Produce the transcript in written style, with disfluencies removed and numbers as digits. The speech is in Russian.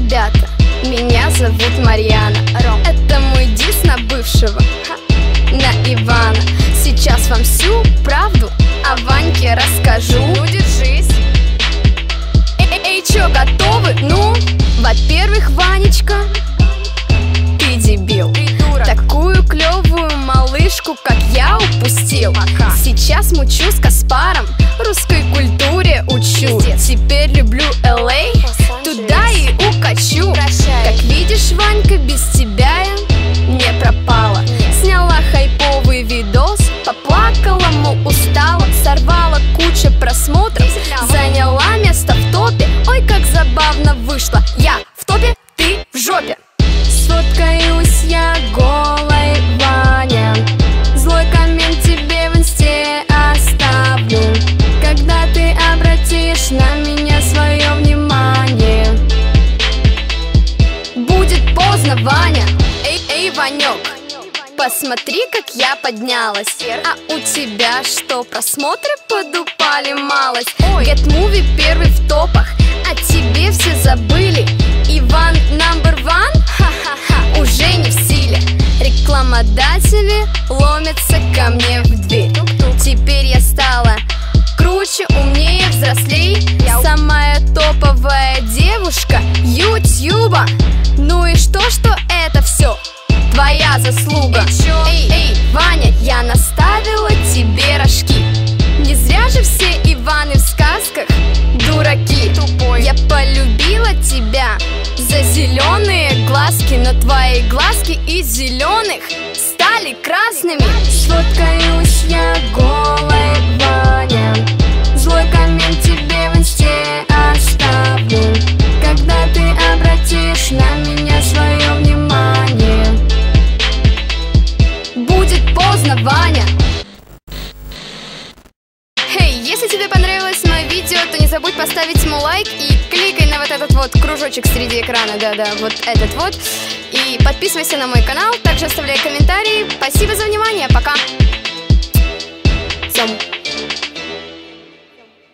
ребята, меня зовут Марьяна. Это мой дисс на бывшего, на Ивана. Сейчас вам всю правду о Ваньке расскажу. Ну, держись. Эй, чё, готовы? Ну, во-первых, Ванечка, ты дебил. Такую клёвую малышку, как я, упустил. Сейчас мучу с Каспаром, русской культуре учу. Теперь люблю LA, туда и укачу. Как видишь, Ванька, без тебя я не пропала. Сняла хайповый видос, поплакала, мол, устала. Сорвала кучу просмотров, заняла место в топе. Ой, как забавно вышло. Я в топе, ты в жопе. Сфоткаюсь я голой, Ваня. Злой коммент тебе в инсте оставлю, когда ты обратишь на меня свое внимание. Будет поздно, Ваня. Эй, Ванек, посмотри, как я поднялась. А у тебя что, просмотры подупали малость? Get Movie первый в топах, о тебе все забыли. Иван number one, ха-ха-ха, уже не в силе. Рекламодатели ломятся ко мне в дверь. Теперь я стала круче, умнее, взрослей. Самая топовая девушка Ютьюба. Ну и что это все твоя заслуга? Эй, Ваня, я наставила тебе рожки. Не зря же все Иваны в сказках дураки. Я полюбила тебя за зеленые глазки, но твои глазки из зеленых стали красными. Сфоткаюсь я голой, Ваня. Злой коммент тебе в инсте оставлю, когда ты обратишь на меня свое внимание. Будет поздно, Ваня. Если тебе понравилось мое видео, то не забудь поставить ему лайк и кликай на вот этот вот кружочек среди экрана, да-да, вот этот вот. И подписывайся на мой канал, также оставляй комментарии. Спасибо за внимание, пока!